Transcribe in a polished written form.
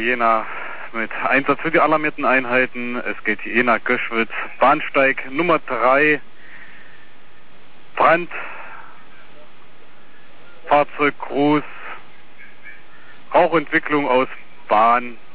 Jena mit Einsatz für die alarmierten Einheiten. Es geht Jena-Göschwitz, Bahnsteig Nummer 3, Brand, Fahrzeug Gruß, Rauchentwicklung aus Bahn.